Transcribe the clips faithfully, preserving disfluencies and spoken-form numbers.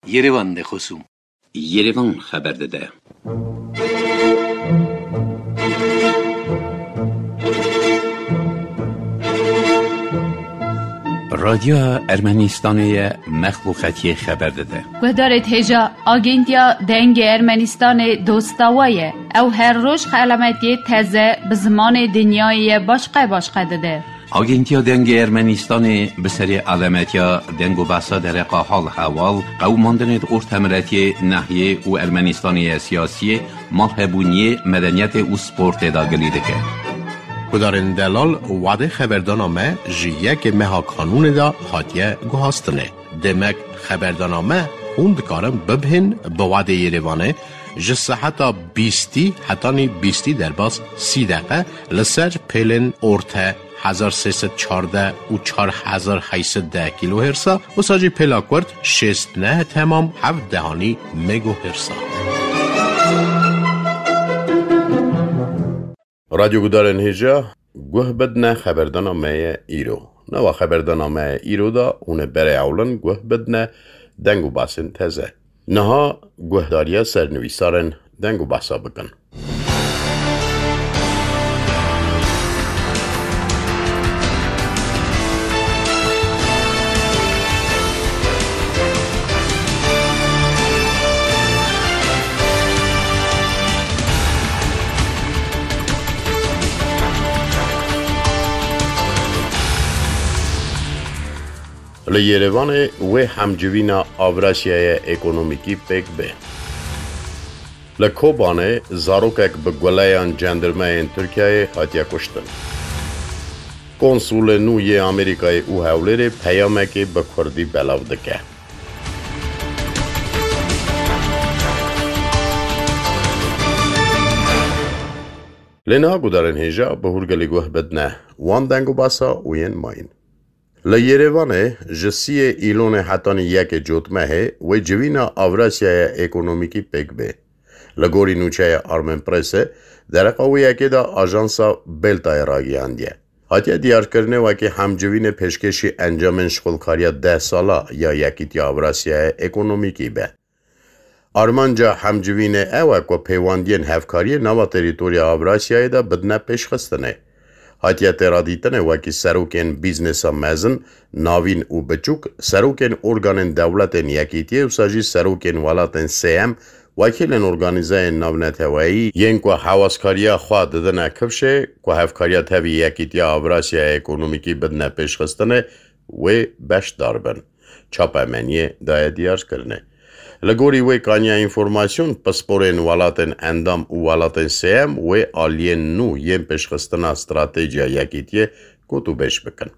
Yerevan de خصوم Yerevan خبر داده. رادیو ارمنستان مخلوقاتی خبر داده. گذارت هجا آگنتیا دنگ ارمنستان دوستاویه او هر روز علامتی تازه به زمان دنیای باشقه باشقه داده. آگنتیا دنگ ارمنستان به سری علامتیا دنگ و بسا در حال حوال قوماندن ارتمرتی ناحیه و ارمنستانی سیاسی مالهبونی مدنیت و سپورت داگلی دکه. کدارن دلال وعده خبردانامه جیه که مها قانون دا حاتیه گوهاستنه. دمک خبردانامه خوند کارم ببهن به وعده یریوانه جسه حتی بیستی حتی نی بیستی در باز سی دقیقه لسر پیلن ارته هزار سیصد چارده و چار هزار هیصد ده کیلو هرسا و ساجی پلاکورد شست نه تمام هفت دهانی مگو هرسا. رادیو گدارن هیجا گوه بدنه خبردانامه ایرو نوا خبردانامه ایرو دا اونه بره اولن گوه بدنه دنگو باسن تزه نها گوه داریا سرنویسارن دنگو باسا بکن. لیروان و همجوینا آوراسیای اکونومیکی پیک به لکوبانه زاروکک به گلایان جندرمه ترکیه هاتیا کشتن. کنسول نوی آمریکای او هولیر پیامه که به کردی بلاو دکه. لینا گدارن هیجا به هرگلی گوه بدنه وان دنگو باسا وین ماین. لیروانه جسی ایلون حتانی یک جوتمه و جوینا آوراسیای اکونومیکی پیک به لگوری نوچه آرمن پرسه در قویه که دا آژانسا بلتای راگی اندیه حتی دیار کرنه و که همجوین پیشکشی انجامن شغلکاریا ده سالا یا یکیتی آوراسیای اکونومیکی به آرمانجا همجوین اوه که پیواندین هفکاری نوا تریتوریا آوراسیای دا بدنه پیش خستنه حتی ترادیتنه وکی سروکن بیزنسا مزن ناوین و بچوک سروکن ارگانن دولتن یکیتیه و ساجی سروکن ولاتن سیم وکیلن ارگانیزه ناونت هوایی ین که حواسکاریا خواه ددنه کفشه که هفکاریا تاوی یکیتیه آوراسیا اکونومیکی بدنه پیش خستنه و بش داربن چاپ امنیه دای دیارش کرنه لگوری وی کانیا انفورماسیون پسپورین والاتن اندام و والاتن سیم و آلین نو یم پیشخستن استراتژیا یکیتیه کتو بیش بکن.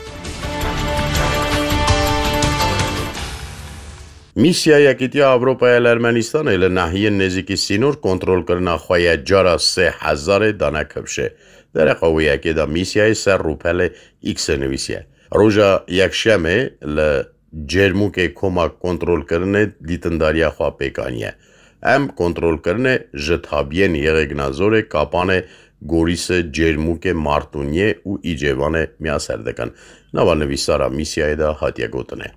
میسیا یکیتیه اروپای ارمنستان ایل ناحیه نزدیکی سینور کنترل کرنا خواه جارا سه هزار دانه کبشه. در قوی یکی دا میسیای سر روپل ایکس نویسیه. روژا یک شمه ل جرمو که کمک کنترل کرنه دیتنداریا خواه پیکانیه. ام کنترل کرنه جتابین یغیگ نازور کپانه گوریس جرمو که مارتونیه و ایجوانه میا سردکن. نوال نویسارا میسیای دا حاتیه گوتنه.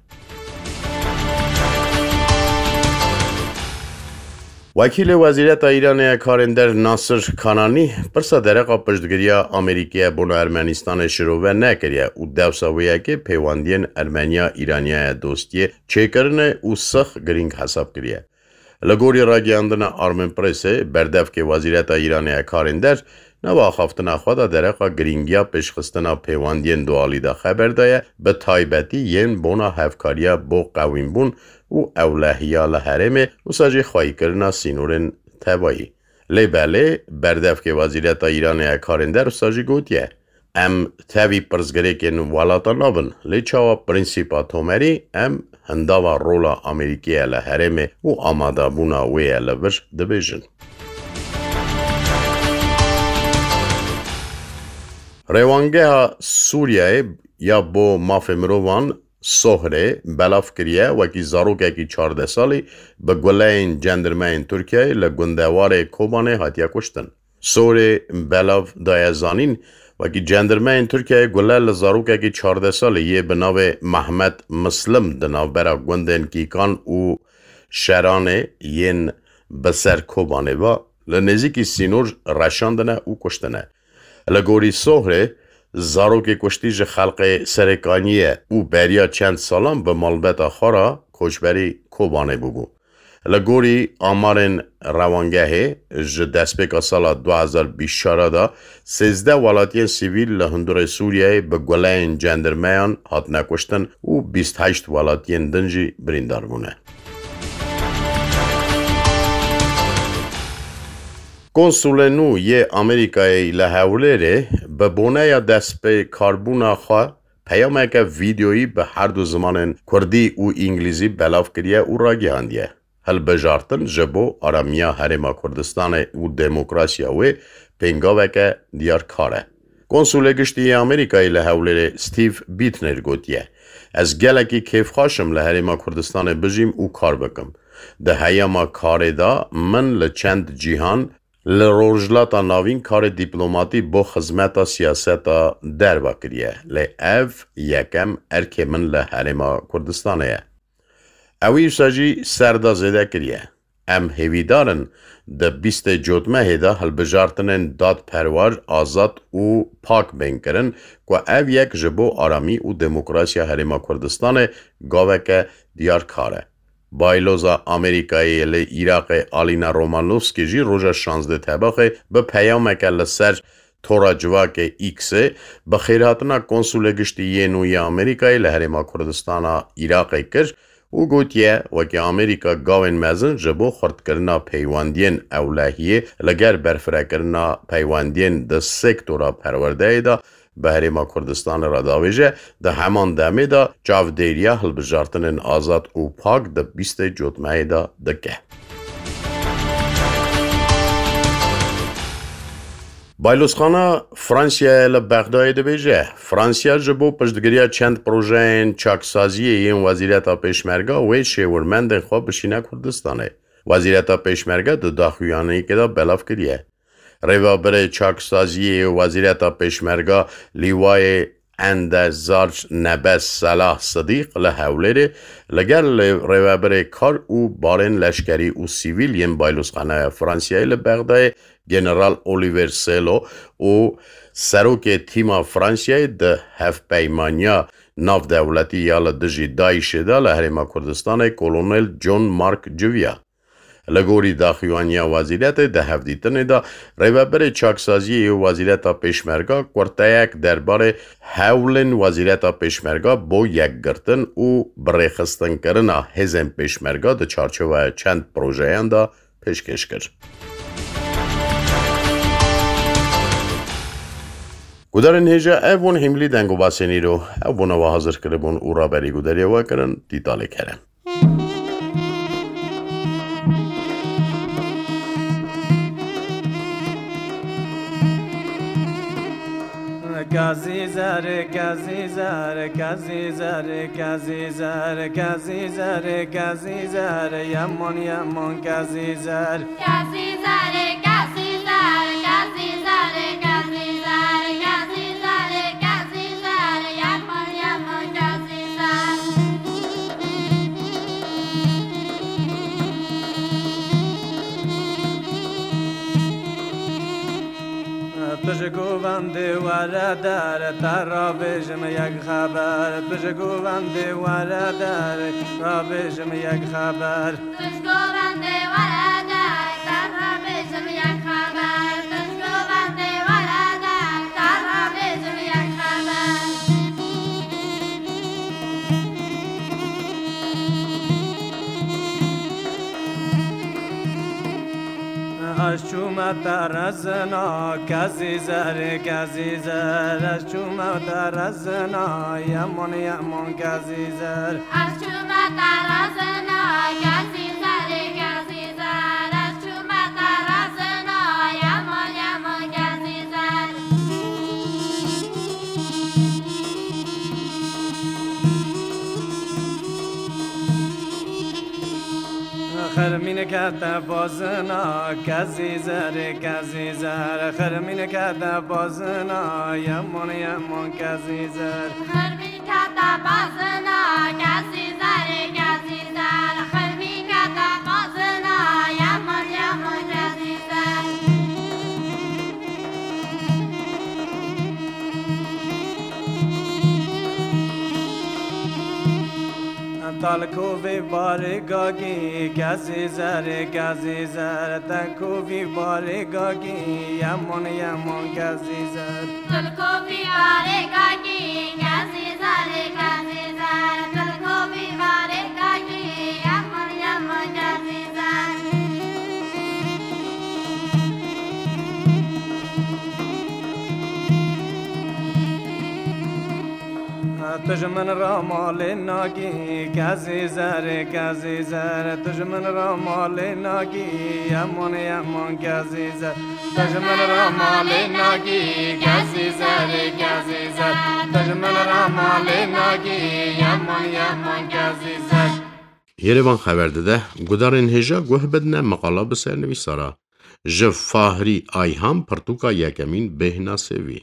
وکیل وزارت ایران کارندر ناصر کانانی پرسا درقا پشتگیریا آمریکیه بونو ارمنستان شروع نکریه و دوساویه که پیواندین ارمنیا ایرانیا دوستیه چه کرنه و سخ گرینگ حساب کریه. لگوری راگیاندن آرمن پرسه بردف که وزارت ایران کارندر نوا خوافتنا خدا درقا گرینگیا پیشخستنا پیواندین دوالی دا خبر دایه به تایبتی ین بونا هفکاریا بو قویم بون و اولهیا لحرمه و ساجی خواهی کرنا سینورن تبایی. لی بله بردف که وزارت ایران کارندر ساجی گوتیه. ام تاوی پرزگره که نوالاتا نابن لی چاوا پرنسیپا تومری ام هنداوا رولا امریکی لحرمه و آمادا بونا وی لور دبیجن. روانگه سوریه یا با مافمروان سهره بلاف کریه وکی زاروکه کی چارده سالی به گلین جندرمین ترکیه لگندوار کوبانه هاتیا کشتن. سوره بلاف دایزانین وکی جندرمین ترکیه گله لزاروکه کی چارده سالی یه بناو محمد مسلم دناو برا گندن کیکان و شرانه ین بسر کوبانه و لنزیکی سینور رشاندنه و کشتنه. لگوری سهره زارو که کشتیج خلق سرکانیه و بریا چند سالان به مالبت آخارا کشبری کوبانه بگو. لگوری آمارن روانگه ج دسپیکا سال دو هزار و بیست و چهار دا سیزده ولایتی سیویل لهندور سوریه به گلین جندرمیان هات نکشتن و بیست و هشت ولایتی دنجی بریندار بونه. کنسول نو یه امریکایی لحوله به بونه یا دست به کاربونا خواه پیامه که ویدیویی به هر دو زمان کردی و انگلیزی بلاف کریه و را گیاندیه. هل بجارتن جبو آرامیا هرما کردستان و دموکراسیا و پنگاوه که دیار کاره. کنسول گشتی امریکایی لحوله ستیو بیتنر گوتیه. از گلکی کیف خاشم لحرما کردستان بجیم و کار بکم. ده هیاما کار دا من لچند جیهان لروجلاتا ناوین کار دیپلوماتی با خدمت سیاستا در واکریه. لی اف یکم ارک من لحرما کردستانه. اوی ساجی سردا زده کریه. ام هیویدارن ده بیست جوتمه دا هل بجارتنن داد پروار آزاد و پاک بین کرن که او یک جبو آرامی و دموکراسیا هرما کردستان گاوه که دیار کاره. بایلوزا امریکایی لی ایراق آلینا رومانوفسکی جی روژا شانزده تباخه به پیامه که لسر تورا جواک ایکسه به خیراتنا کنسول گشتی یه نوی امریکایی لحرما کردستان ایراقی کرد او گوتیه وکی امریکا گاوین مزن جبو خورد کرنا پیواندین اولهیه لگر برفره کرنا پیواندین ده سکتورا پرورده دا به هرما کردستان را داویجه ده همان دمه دا جاودیریا هل بجارتنن آزاد و پاک ده بیست جوتمه دا دکه. بایلوسخانه فرانسیا لبغداد دبیجه. فرانسیا جبو پشتگیری چند پروژه چاکسازی این وزیرت پیشمرگا و شیورمند خواب بشینه کردستانه. وزیرت پیشمرگا ده داخویانه که دا بلاف کریه. روابر چاکسازی وزیرت پیشمرگا لیوای اندازارج نبس صلاح صدیق لحوله لگر روابر کار او بارن لشکری و سیویل ین بایلوسخانه فرانسیای لبغداد جنرال اولیور سیلو و سروک تیم فرانسیای ده هفت پیمانیا ناف دولتی یال دجی دایش دا لحرما کردستان کولونل جون مارک جویا. لگوری داخوانیا وزیرت ده هفدیتن دا روابر چاکسازی وزیرت پیشمرگا کورتایک دربار حولن وزیرت پیشمرگا با یک گرتن و برخستن کرنا هزم پیشمرگا ده چارچوه چند پروژه دا پیشکش کرد. گودارن هیجا ایوون هملی دنگو باسینی رو ایوون و حاضر کربون او را بری گوداری و کرن دیتاله کرن. Kazi zare, kazi zare, kazi zare, kazi zare, kazi zare, kazi zare, yamon yamon kazi zare. Kazi zare, kazi zare, kazi zare, kazi zare, kazi zare, kazi zare, yamon yamon kazi zare. پشگوونده وردار تر بجم یک خبر پشگوونده وردار را بجم یک خبر پشگوونده وردار تر بجم یک خبر پشگوونده وردار تر بجم یک خبر اشوم ترزنا کزی زر کزی زر اشوم ترزنا یمون یمون کزی زر اشوم ترزنا کزی زر کزی زر اشوم ترزنا یمون یمون کزی زر خرمین کت بازنا کزی زر کزی زر خرمین کت بازنا یمون یمون کزی زر خرمین کت بازنا کزی زر کزی زر خرمین کت تالکوی بارگاگی کسی زر کسی زر تکوی بارگاگی یمون یمون کسی زر تلکوی بارگاگی کسی زر کسی زر تلکوی بارگاگی یمون یمون کسی زر تجمن را مال ناگی کسی زر کسی زر تجمن را مال ناگی یمون یمون کسی زر تجمن را مال ناگی کسی زر کسی زر تجمن را مال ناگی یمون یمون کسی زر یروان خبر داده گودارن هجا گوه بدنه مقاله بسر نویسارا جه فاهری آیهام پرتوکا یکمین بهنا سوی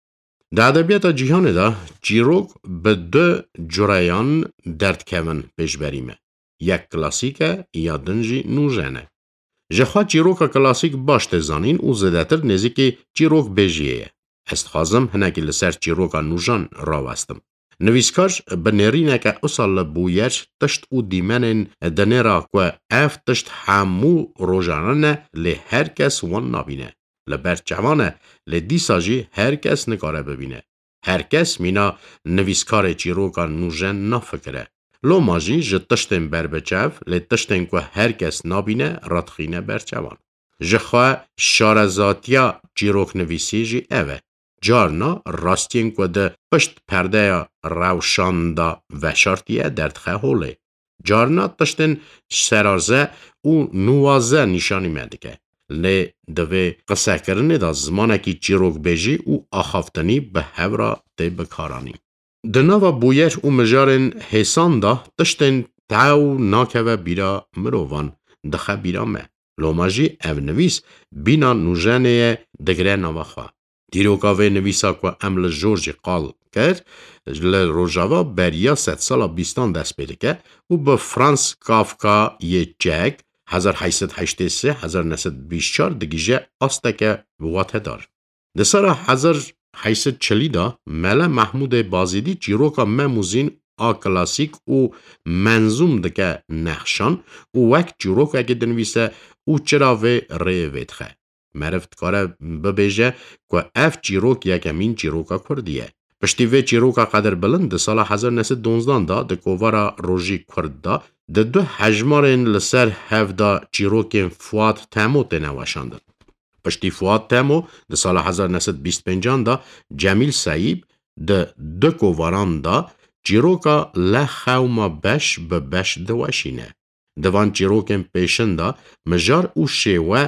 در ادبیات جهان دا چیروک به دو جریان درد کون پیش بریمه یک کلاسیکه یا دنجی نوژنه جخوا چیروکا کلاسیک باش زانین او زدتر نزیکی چیروک بیجیه است خازم هنگی لسر چیروکا نوژن راوستم نویسکاش به نرینه که اصال بویش تشت او دیمنن دنیرا که اف تشت همو روژانانه لی هر کس وان نابینه لبر جوانه لدی ساجی هر کس نکاره ببینه. هر کس مینا نویسکار چیروکا نوژن نفکره. لو ماجی جه تشتن بر بچف لی تشتن که هر کس نابینه رادخینه بر جوان. جه خواه شارزاتیا چیروک نویسی جی اوه. جارنا راستین که ده پشت پرده روشانده و شارتیه دردخه هوله. جارنا تشتن سرارزه او نوازه نشانی مدکه. لی دوی قصه کرنه دا زمانه کی چیروک بیجی او آخافتنی به هورا تی بکارانی. دناوا بویر او مجارن حسان دا تشتن تاو ناکوه بیرا مروان دخه بیرا مه. لوماجی او نویس بینا نوژنه دگره نواخوا. دیروکاوه نویسا که امل جورجی قال کرد لروژاوا بریا ست سالا بیستان دست پیده که او به فرانس کافکا یه چک هزار و هشتصد و هشتاد و سه هزار و نهصد و بیست و چهار دگیجه آستکه بواته دار. دسارا هزار و هشتصد و چهل دا ملا محمود بازیدی چیروکا مموزین آ کلاسیک او منظوم دکه نخشان او وک چیروکا که دنویسه او چراوه ری ویدخه. مرفت کاره ببیجه که اف چیروک یکمین چیروکا کردیه. پشتی وی چیروکا قدر بلند سال هزار و نهصد و دونزده دا دکووارا روژی کرد دا د دو حجمارن لسر هفدا چیروکین فواد تامو تنواشاندن. پشتی فواد تامو د سال هزار و نهصد و بیست و پنج دا جمیل سعیب د دو کوواران دا چیروکا لخوما بش به بش دواشینه. دوان چیروکین پیشن دا مجار او شیوه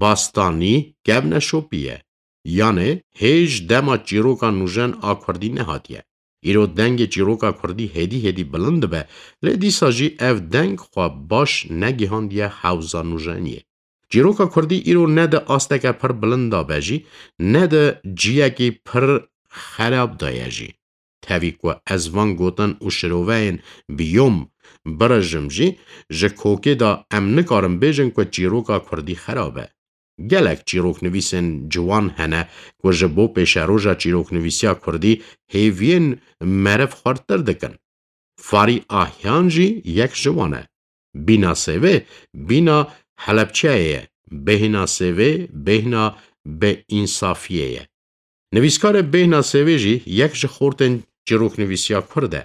باستانی گبن شوپیه. یعنی هیچ دما چیروکا نوژن آکردی نهاتیه. ایرو دنگ چیروکا کردی هدی هدی بلند به لیدی ساجی اف دنگ خواه باش نگیهاندیه حوزا نوژنیه. چیروکا کردی ایرو نده آستکه پر بلندا بجی نده جیگی پر خراب دایجی. تاوی که از وان گوتن او شروعین بیوم برجم جی جه کوکی دا ام نکارم بیجن که چیروکا کردی خرابه. گلک چیروک نویسن جوان هنه که جبو پیش روژا چیروک نویسیا کردی هیوین مرف خورتر دکن. فاری آهیان جی یک جوانه. بینا سوه بینا حلبچه بهنا سوه بهنا به انصافیه. نویسکار بهنا سوه جی یک جخورتن چیروک نویسیا کرده.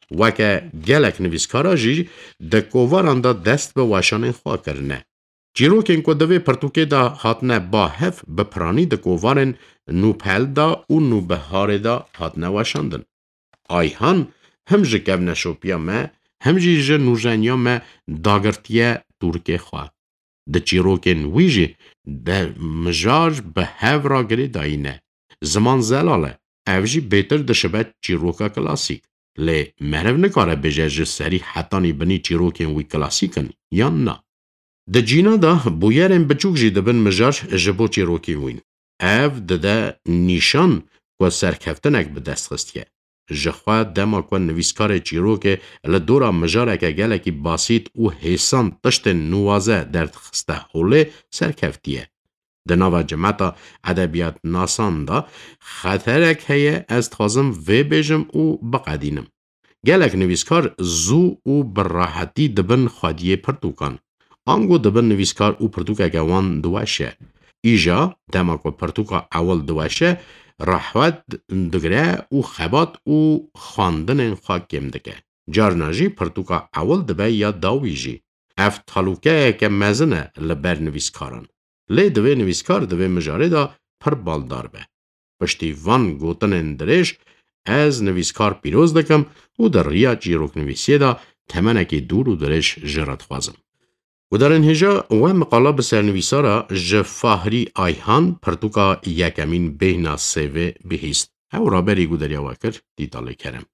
وکه گلک نویسکارا جی دکوواران دا دست به واشان خواه کرنه. چیروکین که دوی پرتوکه دا هاتنه با هف بپرانی دا کووارن نو پل دا و نو بهار دا هاتنه واشاندن. آیهان هم جه کب نشوپیا ما هم جه جه نوژنیا ما داگرتیه تورکه خواه. دا چیروکین ویجی دا مجار به هف را گری داینه. زمان زلاله او جی بیتر دا شبه چیروکا کلاسیک. لی مرو نکاره بجه جه سری حتانی بنی چیروکین وی کلاسیکن یا نه. د جینا دا بویرن بچوک جی دبن مجار جبو چیروکی وین. او دده نیشان که سرکفتنک به دست خستیه. جخوا دما که نویسکار چیروکه لدورا مجاره که گلکی باسیت او حسان تشت نوازه درد خسته حوله سرکفتیه. دناوا جمعتا ادبیات ناسان دا خطرک هیه از تخازم وی بیجم او بقدینم. گلک نویسکار زو و براحتی دبن خادیه پرتوکان. آنگو دبن نویسکار و پرتوکا گوان دواشه. ایجا دماغ و پرتوکا اول دواشه رحوت دگره و خبات و خواندن خواه کم دکه. جارناجی پرتوکا اول دبه یا داویجی. اف تالوکه که مزنه لبر نویسکارن. لی دوی نویسکار دوی مجاره دا پر بالدار به. پشتی وان گوتن اندرش از نویسکار پیروز دکم و در ریا جیروک نویسیه دا تمنه که دور و درش جرات خوازم. و در انهجا و مقاله بسر نویسارا جفاهری آیهان پرتوکا یکمین بهنا سیوه بهیست. او را بری گو دریا وکر دیتاله کرم.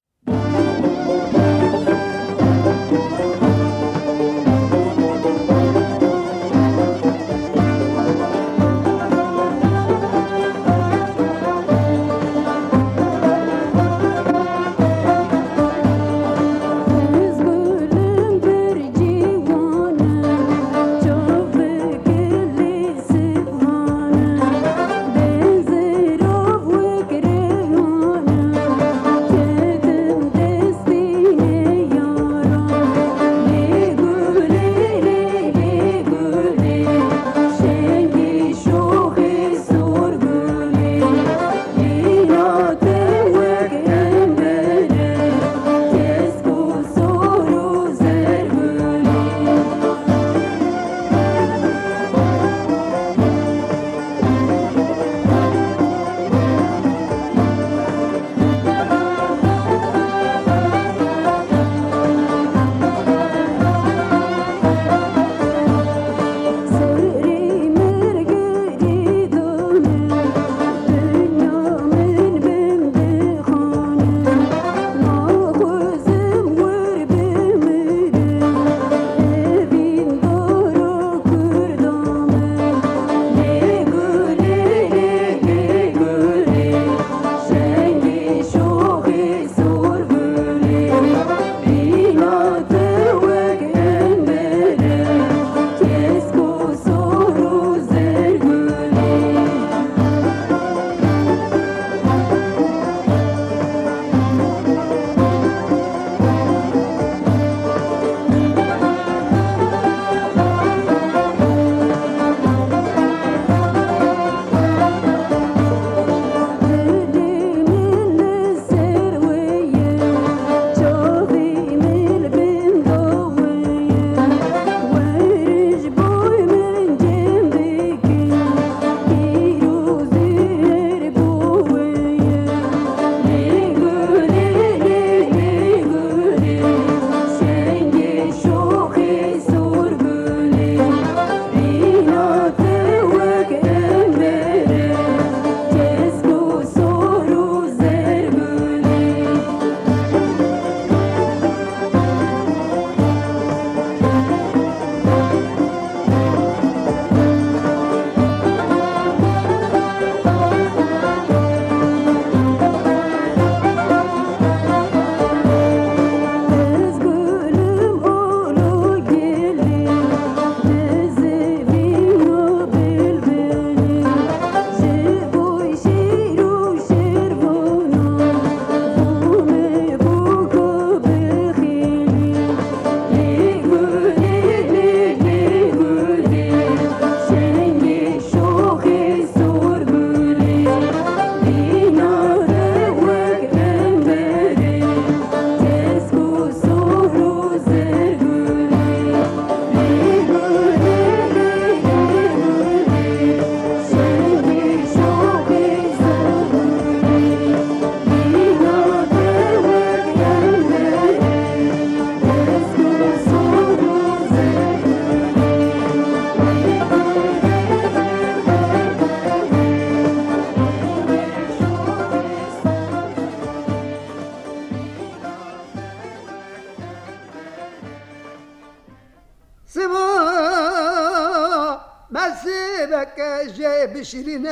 بشيرينا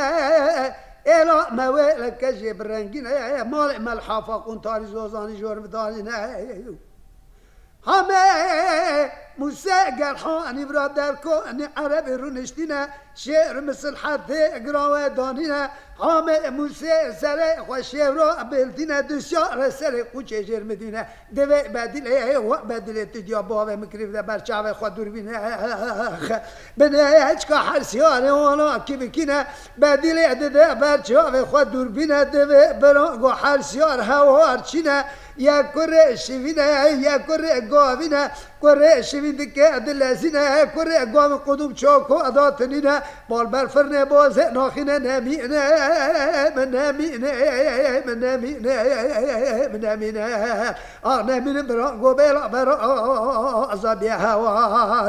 إلا ما ويلك جيب رنجنا مال ملحفة كنت على زوزاني جور بدالنا هما موسى قال حاني برادر كون عربي رونشتنا شعر مثل حتى اقرا دانينا حامل موسى سر خوشيرو بلدنا دشار سر قوچه جرمدينا دوي بدل ايه و بدل تديا باب مكريف ده برچاوه خود دوربينا بنا هچ کا حرسيان وانا كي بكينا بدل ده برچاوه خود دوربينا دوي برا حرسيار هوار چينا يا كره شوينا يا كره قاوينا كره شوين دكه دلزينا كره قاوم قدوم چوكو اداتنينا بال برفرنا باز ناخينا نمينا من نمينا من نمينا من نمينا اه نمينا برا قبيل برا عذابي هوار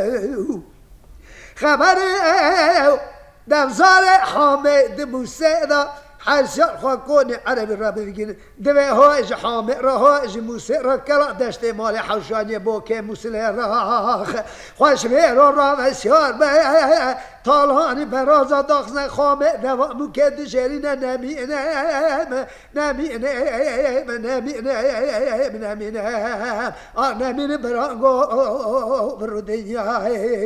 خبر دمزار حامد موسى دا حرسيار خاكوني عربي رابي بيجين دوي هاج حامي راهاج موسى راكلا دشتي مالي حوشاني بوكي موسى راخ خوش بيرو رافسيار بي طالهاني برازا داخزن خامي دوا مكد جرينا نمينا نمينا نمينا نمينا اه نمينا برانغو برو دنيا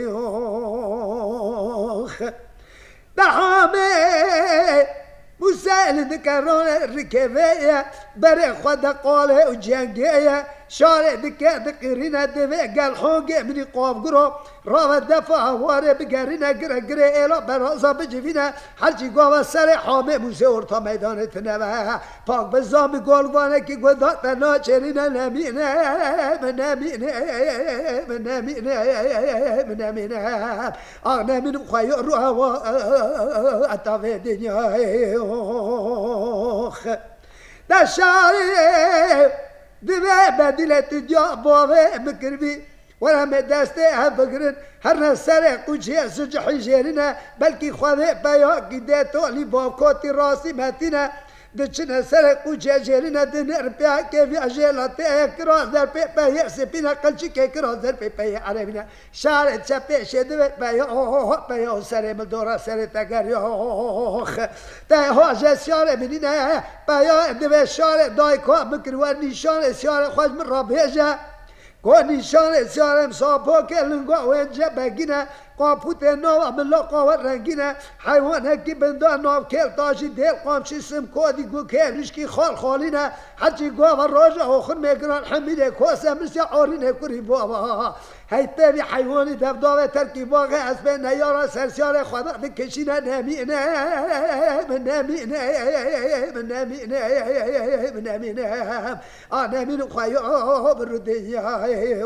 دحامي مسائل ذكرون الركبية بري خد قاله وجنجية شارع دكا دقيرينا دفع قال حوقي مني قواب قرو رابا دفع واري بقارينا قرى قرى إلا برازا بجفينا حالجي قواب سري حامي مسور تا ميدان تنبا پاک بزامي قولوانا كي قدات ناچرينا نمينا من نمينا من نمينا من نمينا آغنا من خيو روها أتافي دنيا دا شاري دوی بدیلت جا باوه مکربی ورم دسته هفکرن هر نسر قوچه سجحی جرینه بلکی خواهی بیا گیده تالی باکاتی راسی متینه دچنه سر قوچه جرینه دنر بیا کفی اجلاته اکراز در پی بیا سپینه قلچی که اکراز در پی بیا عربینه شعر چپه شده بیا بیا سر مدورا سر تگری ده ها شعر منینه بیا دوی شعر دایکا مکروه نیشان شعر خوش من را بیجه کو نیشان شعرم ساپا که لنگا وینجه بگینه قاپوت نو ملا قاور رنگینه حیوان کی بندا نو کل تاجی دل قامچی سم کودی گو کلش کی خال خالینه حجی گو راجا آخر میگران حمیده کوسه مش عارینه کری بابا هیته بی حیوانی دبداوه ترکیبا اسب نیارا سرسیار خدا بکشینه نمینه من نمینه من نمینه من نمینه آ نمینه خواهی برودیه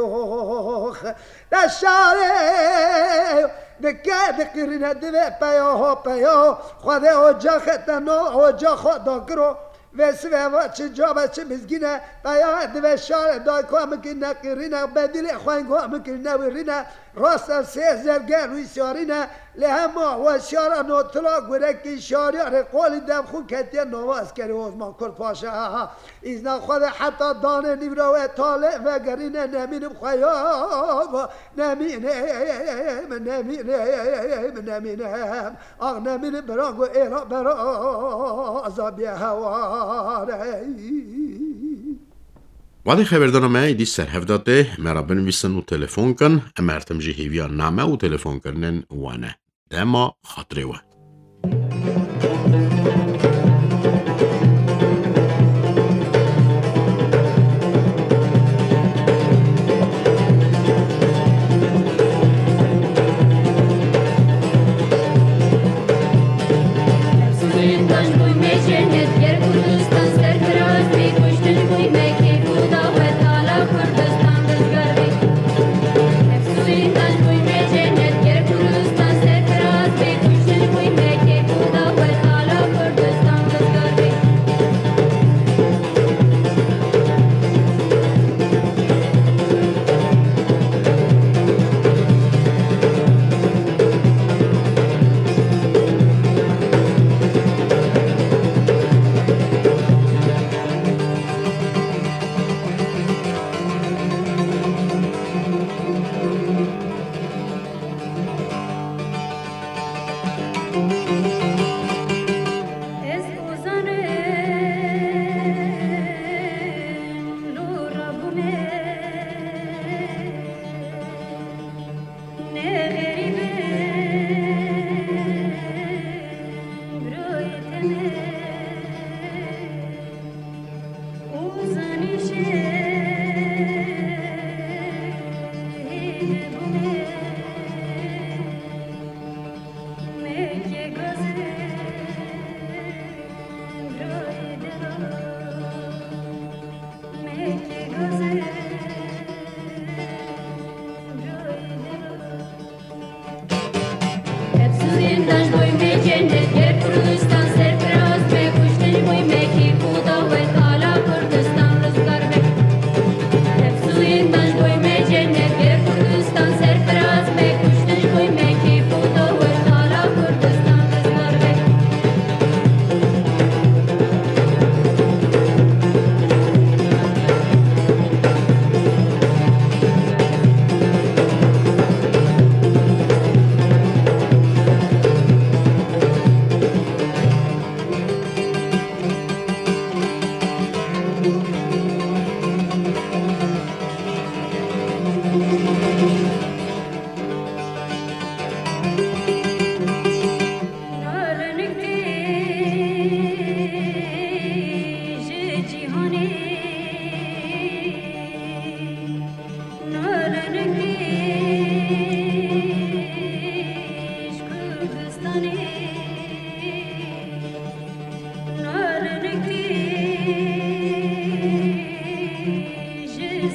دشاره دکه دقیرینه دوه پیاه پیاه خواهده اوجا خطنا اوجا خدا کرو وسوه و چه جا چه مزگینه بیا دوه شار دای که ممکن نقیرینه بدیل خواه که ممکن نویرینه راست سه زرگه روی سیارینه لهما و شار نوتلا گرکی شاریار قولی دم خون کتیه نواز کری وزمان کرد پاشا ایزنا خود حتی دانه نیوراوه طالع و گرینه نمینم خیاب نمینه من نمینه من نمینه آغ نمینه برانگو ایرا برا عذابی هواره وادي خبردارنامه ایدی سرهفداده مرا بنویسن و تلفن کن امرتم جهیویا نامه و تلفن کرنن وانه دما خاطره و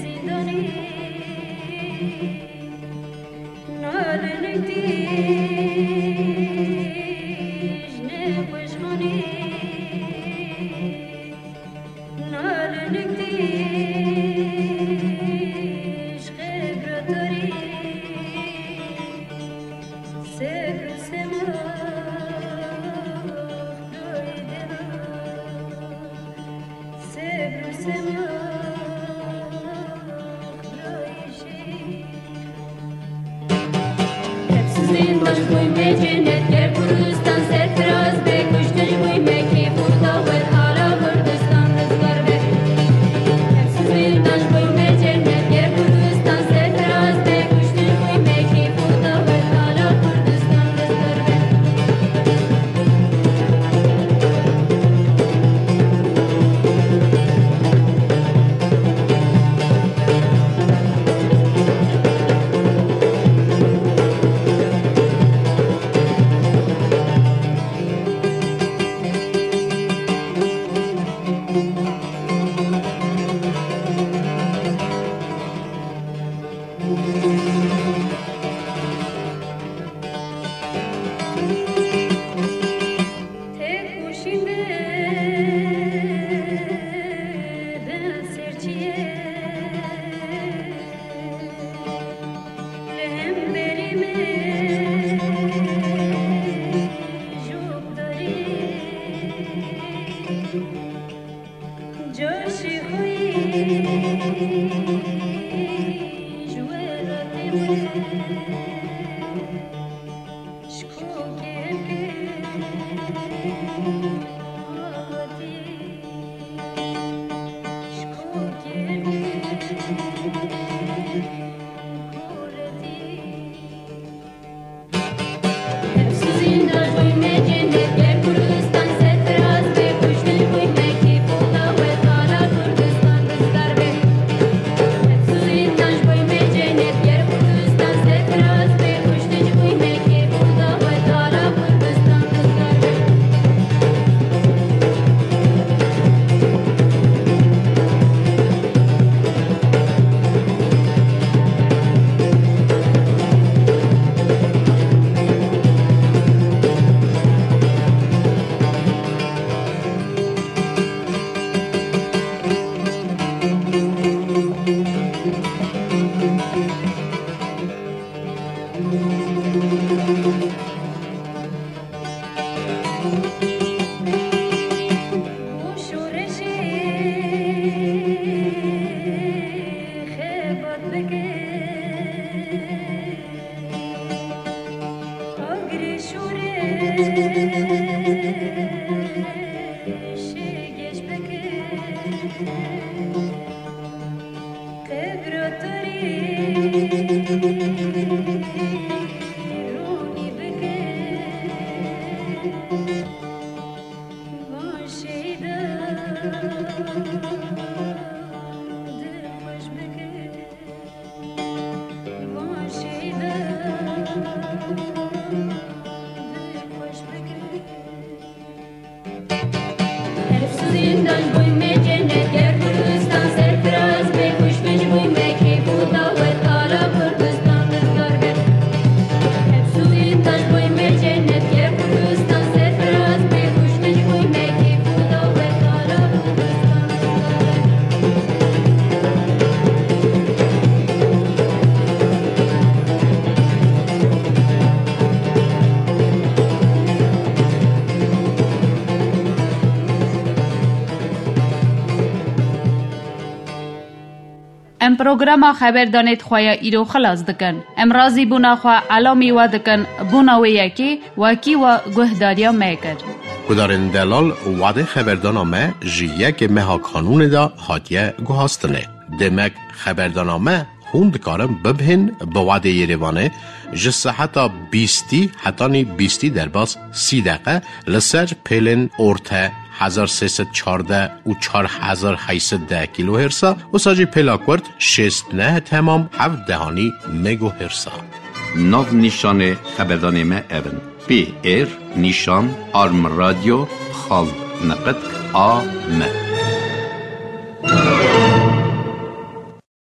ام پروگرام خبر دانید خواه ایرو خلاص دکن. ام رازی بونا خواه علامی و دکن بونا و یکی وکی و گهداریا میکر. کدارن دلال وعده خبردانامه جیه که مها کانون دا حادیه گوهاستنه. دمک خبردانامه خوند کارم ببهن با وعده یریوانه جسه حتی بیستی حتی نی بیستی در باز سی دقیقه لسر پیلن ارته هزار سیصد چارده و چار هزار هیصد ده کیلو هرسا و ساجی پلاکورد شست نه تمام هفت دهانی مگو هرسا. ناو نیشان خبردانامه اون پی ایر نیشان آرم رادیو خال نقد آ م